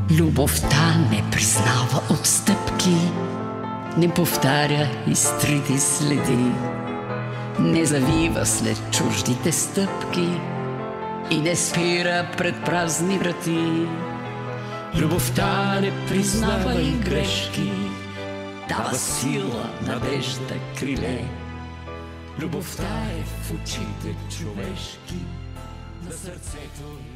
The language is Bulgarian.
Любовта не признава отстъпки, не повтаря изтрити следи, не завива след чуждите стъпки и не спира пред празни врати. Любовта не признава и грешки, дава сила, надежда, криле. Любовта е в очите човешки, на сърцето